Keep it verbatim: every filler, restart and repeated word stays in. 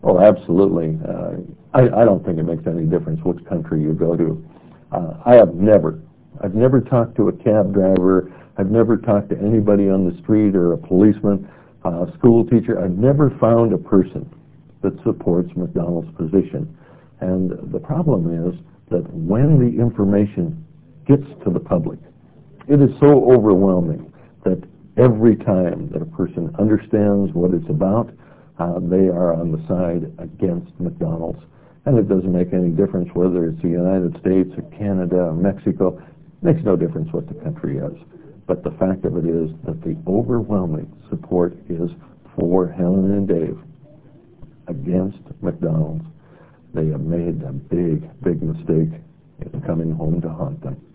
Oh, absolutely. Uh, I, I don't think it makes any difference which country you go to. Uh, I have never, I've never talked to a cab driver. I've never talked to anybody on the street or a policeman, a school teacher. I've never found a person that supports McDonald's position. And the problem is that when the information gets to the public, it is so overwhelming that every time that a person understands what it's about, uh, they are on the side against McDonald's. And it doesn't make any difference whether it's the United States or Canada or Mexico. It makes no difference what the country is. But the fact of it is that the overwhelming support is for Helen and Dave against McDonald's. They have made a big, big mistake in coming home to haunt them.